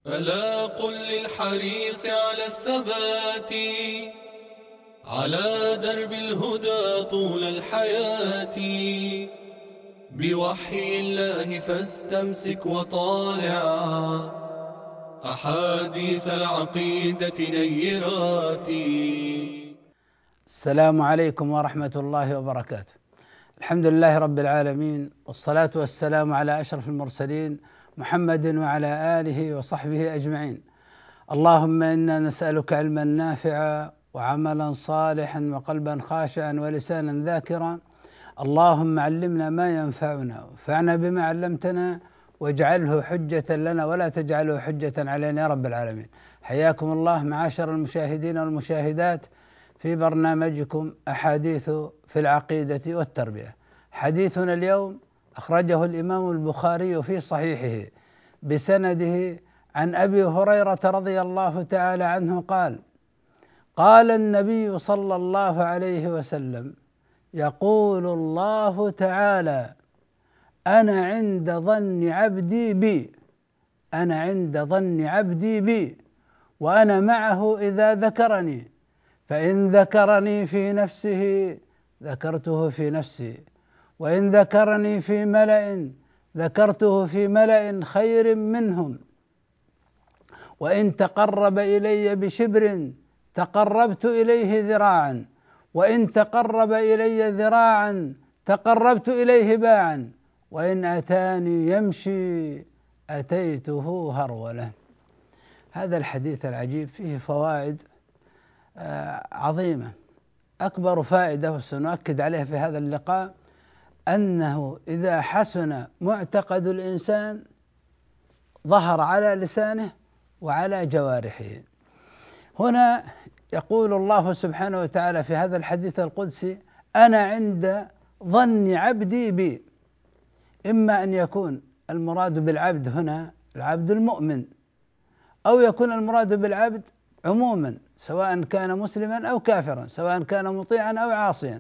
ألا قل للحريص على الثبات على درب الهدى طول الحياة، بوحي الله فاستمسك وطالع أحاديث العقيدة نيرات. السلام عليكم ورحمة الله وبركاته. الحمد لله رب العالمين، والصلاة والسلام على أشرف المرسلين محمد وعلى آله وصحبه أجمعين. اللهم إنا نسألك علما نافعا وعملا صالحا وقلبا خاشعا ولسانا ذاكرا. اللهم علمنا ما ينفعنا وانفعنا بما علمتنا، واجعله حجة لنا ولا تجعله حجة علينا يا رب العالمين. حياكم الله معاشر المشاهدين والمشاهدات في برنامجكم أحاديث في العقيدة والتربية. حديثنا اليوم أخرجه الإمام البخاري في صحيحه بسنده عن أبي هريرة رضي الله تعالى عنه قال: قال النبي صلى الله عليه وسلم: يقول الله تعالى: أنا عند ظن عبدي بي، أنا عند ظن عبدي بي، وأنا معه إذا ذكرني، فإن ذكرني في نفسه ذكرته في نفسي، وإن ذكرني في ملأ ذكرته في ملأ خير منهم، وإن تقرب إلي بشبر تقربت إليه ذراعا، وإن تقرب إلي ذراعا تقربت إليه باعا، وإن أتاني يمشي أتيته هرولة. هذا الحديث العجيب فيه فوائد عظيمة. أكبر فائدة وسنؤكد عليها في هذا اللقاء أنه إذا حسن معتقد الإنسان ظهر على لسانه وعلى جوارحه. هنا يقول الله سبحانه وتعالى في هذا الحديث القدسي: أنا عند ظن عبدي بي. إما أن يكون المراد بالعبد هنا العبد المؤمن، أو يكون المراد بالعبد عموما، سواء كان مسلما أو كافرا، سواء كان مطيعا أو عاصيا.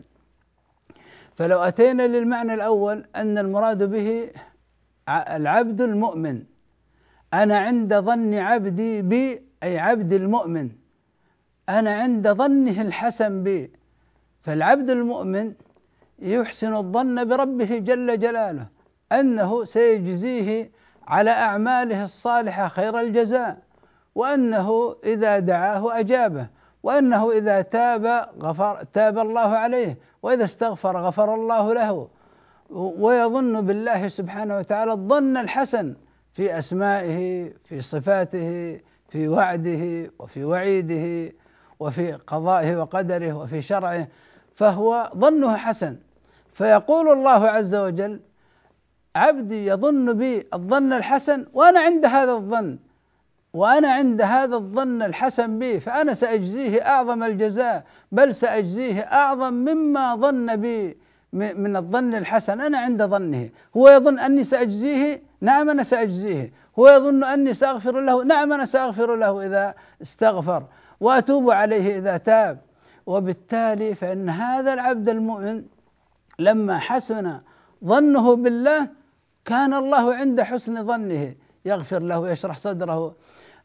فلو أتينا للمعنى الأول أن المراد به العبد المؤمن، أنا عند ظن عبدي بي أي عبد المؤمن، أنا عند ظنه الحسن بي. فالعبد المؤمن يحسن الظن بربه جل جلاله أنه سيجزيه على أعماله الصالحة خير الجزاء، وأنه إذا دعاه أجابه، وأنه إذا تاب الله عليه، وإذا استغفر غفر الله له. ويظن بالله سبحانه وتعالى الظن الحسن في أسمائه، في صفاته، في وعده وفي وعيده، وفي قضائه وقدره، وفي شرعه، فهو ظنه حسن. فيقول الله عز وجل: عبدي يظن بي الظن الحسن، وأنا عند هذا الظن، وأنا عند هذا الظن الحسن بي، فأنا سأجزيه أعظم الجزاء، بل سأجزيه أعظم مما ظن بي من الظن الحسن. أنا عند ظنه. هو يظن أني سأجزيه، نعم أنا سأجزيه. هو يظن أني سأغفر له، نعم أنا سأغفر له إذا استغفر، وأتوب عليه إذا تاب. وبالتالي فإن هذا العبد المؤمن لما حسن ظنه بالله كان الله عند حسن ظنه، يغفر له ويشرح صدره.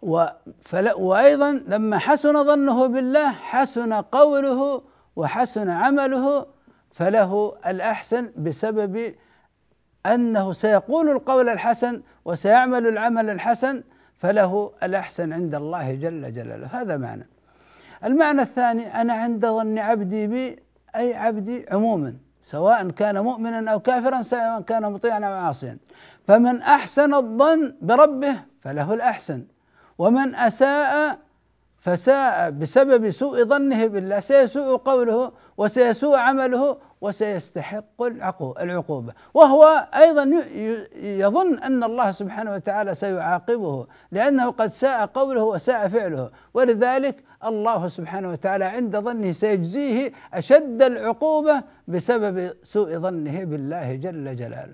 وأيضا لما حسن ظنه بالله حسن قوله وحسن عمله، فله الأحسن بسبب أنه سيقول القول الحسن وسيعمل العمل الحسن، فله الأحسن عند الله جل جلاله. هذا معنى. المعنى الثاني: أنا عند ظن عبدي بي أي عبدي عموما، سواء كان مؤمنا أو كافرا، سواء كان مطيعا أو عاصيا. فمن أحسن الظن بربه فله الأحسن، ومن أساء فساء بسبب سوء ظنه بالله سيسوء قوله وسيسوء عمله وسيستحق العقوبة، وهو أيضا يظن أن الله سبحانه وتعالى سيعاقبه لأنه قد ساء قوله وساء فعله. ولذلك الله سبحانه وتعالى عند ظنه سيجزيه أشد العقوبة بسبب سوء ظنه بالله جل جلاله.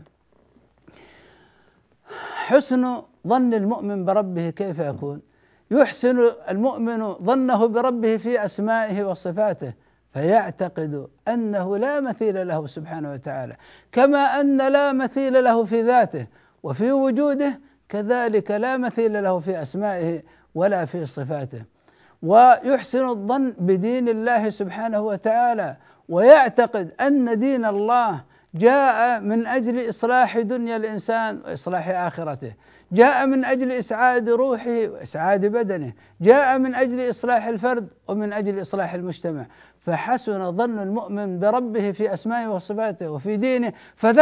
حسن ظن المؤمن بربه كيف يكون؟ يحسن المؤمن ظنه بربه في أسمائه وصفاته، فيعتقد أنه لا مثيل له سبحانه وتعالى، كما أن لا مثيل له في ذاته وفي وجوده، كذلك لا مثيل له في أسمائه ولا في صفاته. ويحسن الظن بدين الله سبحانه وتعالى، ويعتقد أن دين الله جاء من أجل إصلاح دنيا الإنسان وإصلاح آخرته، جاء من أجل إسعاد روحه وإسعاد بدنه، جاء من أجل إصلاح الفرد ومن أجل إصلاح المجتمع. فحسن ظن المؤمن بربه في أسمائه وصفاته وفي دينه،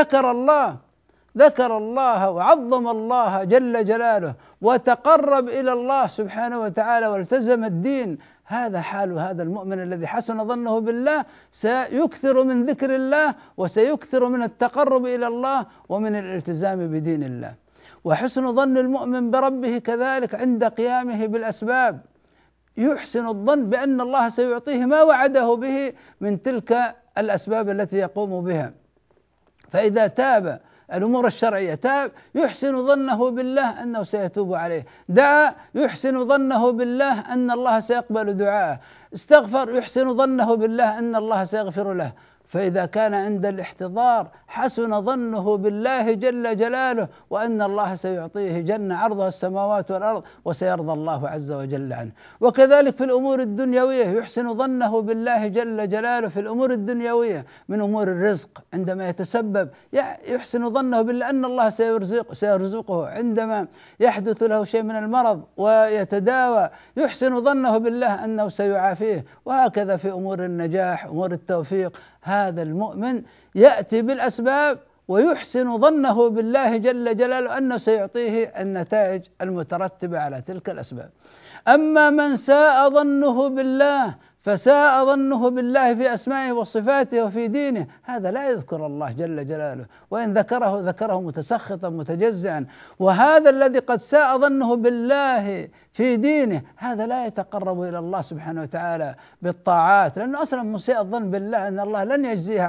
ذكر الله وعظم الله جل جلاله وتقرب إلى الله سبحانه وتعالى والتزم الدين. هذا حال هذا المؤمن الذي حسن ظنه بالله، سيكثر من ذكر الله وسيكثر من التقرب إلى الله ومن الالتزام بدين الله. وحسن ظن المؤمن بربه كذلك عند قيامه بالأسباب، يحسن الظن بأن الله سيعطيه ما وعده به من تلك الأسباب التي يقوم بها. فإذا تاب الأمور الشرعية، تاب يحسن ظنه بالله أنه سيتوب عليه، دعا يحسن ظنه بالله أن الله سيقبل دعاءه، استغفر يحسن ظنه بالله أن الله سيغفر له. فإذا كان عند الاحتضار حسن ظنه بالله جل جلاله وأن الله سيعطيه جنة عرضها السماوات والأرض وسيرضى الله عز وجل عنه. وكذلك في الأمور الدنيوية يحسن ظنه بالله جل جلاله في الأمور الدنيوية من أمور الرزق، عندما يتسبب يحسن ظنه بالله أن الله سيرزقه، عندما يحدث له شيء من المرض ويتداوى يحسن ظنه بالله أنه سيعافيه. وهكذا في أمور النجاح، أمور التوفيق. هذا المؤمن يأتي بالأسباب ويحسن ظنه بالله جل جلاله أنه سيعطيه النتائج المترتبة على تلك الأسباب. أما من ساء ظنه بالله فساء ظنه بالله في أسمائه وصفاته وفي دينه، هذا لا يذكر الله جل جلاله، وإن ذكره متسخطا متجزعا. وهذا الذي قد ساء ظنه بالله في دينه هذا لا يتقرب إلى الله سبحانه وتعالى بالطاعات، لأنه أصلا مسيء الظن بالله أن الله لن يجزيه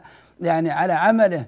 على عمله،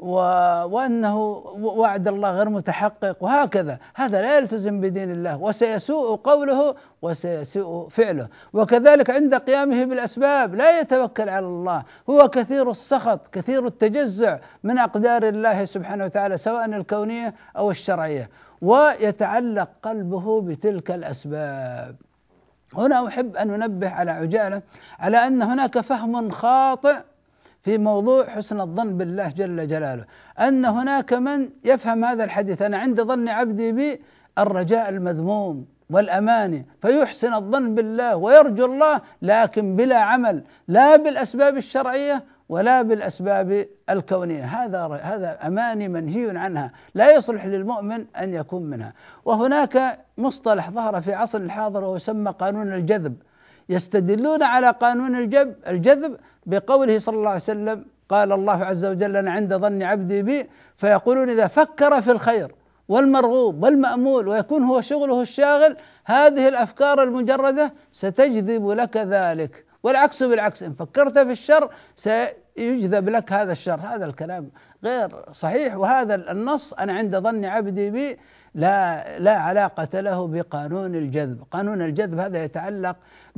وأنه وعد الله غير متحقق، وهكذا هذا لا يلتزم بدين الله، وسيسوء قوله وسيسوء فعله. وكذلك عند قيامه بالأسباب لا يتوكل على الله، هو كثير السخط كثير التجزع من أقدار الله سبحانه وتعالى سواء الكونية أو الشرعية، ويتعلق قلبه بتلك الأسباب. هنا أحب أن ننبه على عجالة على أن هناك فهم خاطئ في موضوع حسن الظن بالله جل جلاله، أن هناك من يفهم هذا الحديث أنا عند ظن عبدي بي الرجاء المذموم والأماني، فيحسن الظن بالله ويرجو الله لكن بلا عمل، لا بالأسباب الشرعية ولا بالأسباب الكونية. هذا أماني منهي عنها، لا يصلح للمؤمن أن يكون منها. وهناك مصطلح ظهر في عصر الحاضر وهو يسمى قانون الجذب، يستدلون على قانون الجذب بقوله صلى الله عليه وسلم قال الله عز وجل أنا عند ظن عبدي بي، فيقولون إذا فكر في الخير والمرغوب والمأمول ويكون هو شغله الشاغل هذه الأفكار المجردة ستجذب لك ذلك، والعكس بالعكس، إن فكرت في الشر سيجذب لك هذا الشر. هذا الكلام غير صحيح، وهذا النص أنا عند ظن عبدي بي لا علاقة له بقانون الجذب. قانون الجذب هذا يتعلق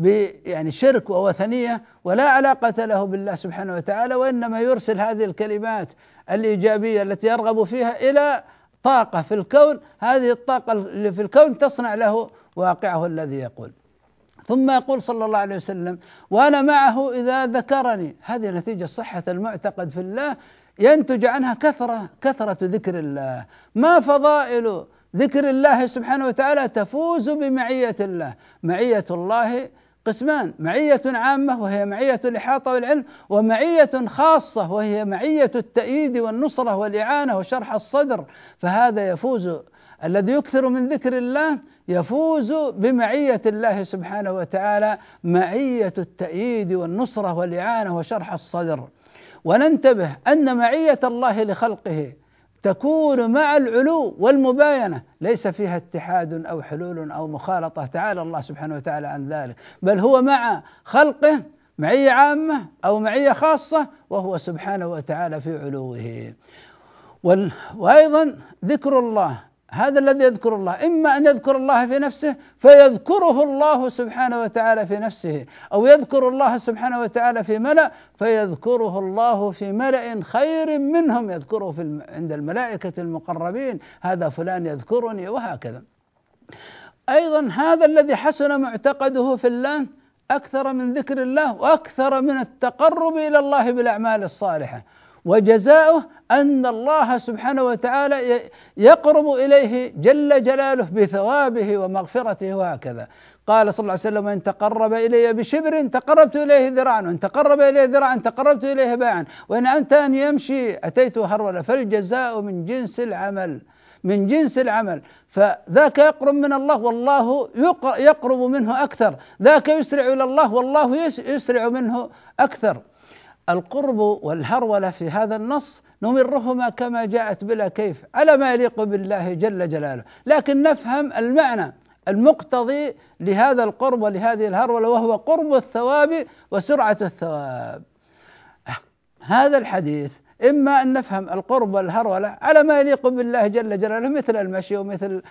شرك ووثنية ولا علاقة له بالله سبحانه وتعالى، وإنما يرسل هذه الكلمات الإيجابية التي يرغب فيها إلى طاقة في الكون، هذه الطاقة اللي في الكون تصنع له واقعه الذي يقول. ثم يقول صلى الله عليه وسلم وأنا معه إذا ذكرني، هذه نتيجة صحة المعتقد في الله ينتج عنها كثرة ذكر الله. ما فضائل ذكر الله سبحانه وتعالى؟ تفوز بمعية الله. معية الله قسمان، معية عامة وهي معية الإحاطة والعلم، ومعية خاصة وهي معية التأييد والنصرة والإعانة وشرح الصدر. فهذا يفوز، الذي يكثر من ذكر الله يفوز بمعية الله سبحانه وتعالى، معية التأييد والنصرة والإعانة وشرح الصدر. وننتبه أن معية الله لخلقه تكون مع العلو والمباينة، ليس فيها اتحاد أو حلول أو مخالطة، تعالى الله سبحانه وتعالى عن ذلك، بل هو مع خلقه معية عامة أو معية خاصة، وهو سبحانه وتعالى في علوه. وأيضا ذكر الله هذا الذي يذكر الله، إما أن يذكر الله في نفسه فيذكره الله سبحانه وتعالى في نفسه، أو يذكر الله سبحانه وتعالى في ملأ فيذكره الله في ملأ خير منهم، يذكره عند الملائكة المقربين، هذا فلان يذكرني، وهكذا. أيضا هذا الذي حسن معتقده في الله أكثر من ذكر الله وأكثر من التقرب إلى الله بالأعمال الصالحة، وجزاؤه أن الله سبحانه وتعالى يقرب إليه جل جلاله بثوابه ومغفرته، وهكذا. قال صلى الله عليه وسلم: وإن تقرب إلي بشبر تقربت إليه ذراعا، وإن تقرب إليه ذراعا تقربت إليه باعا، وإن أن يمشي أتيته هرولا، فالجزاء من جنس العمل، من جنس العمل. فذاك يقرب من الله والله يقرب منه أكثر، ذاك يسرع إلى الله والله يسرع منه أكثر. القرب والهرولة في هذا النص نمرهما كما جاءت بلا كيف على ما يليق بالله جل جلاله، لكن نفهم المعنى المقتضي لهذا القرب ولهذه الهرولة، وهو قرب الثواب وسرعة الثواب. هذا الحديث إما أن نفهم القرب والهرولة على ما يليق بالله جل جلاله، مثل المشي ومثل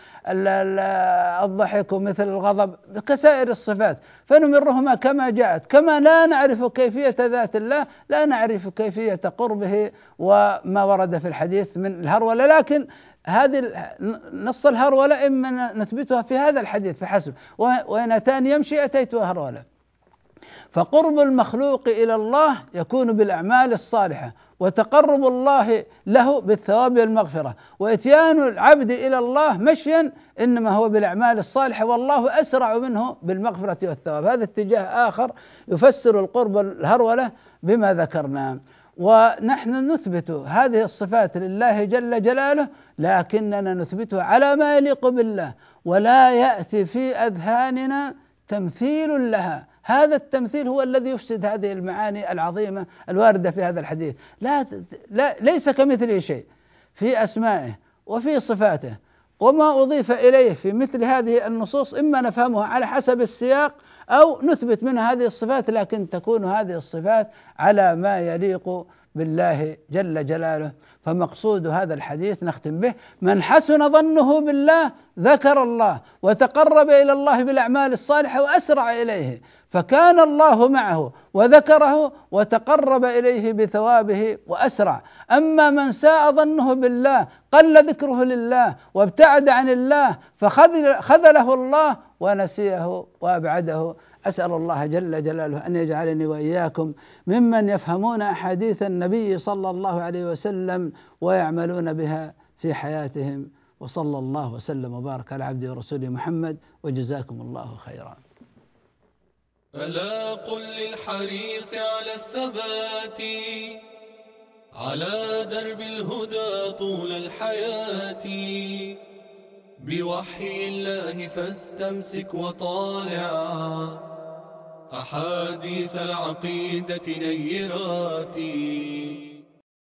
الضحك ومثل الغضب كسائر الصفات، فنمرهما كما جاءت، كما لا نعرف كيفية ذات الله لا نعرف كيفية قربه وما ورد في الحديث من الهرولة، لكن هذه نص الهرولة إما نثبتها في هذا الحديث فحسب، وإن أتاني يمشي أتيته هرولة. فقرب المخلوق إلى الله يكون بالأعمال الصالحة، وتقرب الله له بالثواب والمغفرة، وإتيان العبد إلى الله مشيا إنما هو بالأعمال الصالحة، والله أسرع منه بالمغفرة والثواب. هذا اتجاه آخر يفسر القرب الهرولة بما ذكرنا. ونحن نثبت هذه الصفات لله جل جلاله، لكننا نثبتها على ما يليق بالله، ولا يأتي في أذهاننا تمثيل لها. هذا التمثيل هو الذي يفسد هذه المعاني العظيمة الواردة في هذا الحديث. ليس كمثله شيء في أسمائه وفي صفاته، وما أضيف إليه في مثل هذه النصوص إما نفهمها على حسب السياق أو نثبت منها هذه الصفات، لكن تكون هذه الصفات على ما يليق بالله جل جلاله. فمقصود هذا الحديث نختم به: من حسن ظنه بالله ذكر الله وتقرب إلى الله بالأعمال الصالحة وأسرع إليه، فكان الله معه وذكره وتقرب إليه بثوابه وأسرع. أما من ساء ظنه بالله قل ذكره لله وابتعد عن الله فخذله الله ونسيه وأبعده. أسأل الله جل جلاله أن يجعلني وإياكم ممن يفهمون أحاديث النبي صلى الله عليه وسلم ويعملون بها في حياتهم. وصلى الله وسلم وبارك على عبده ورسوله محمد، وجزاكم الله خيرا. ألا قل للحريص على الثبات على درب الهدى طول الحياة، بوحي الله فاستمسك وطالع أحاديث العقيدة نيرات.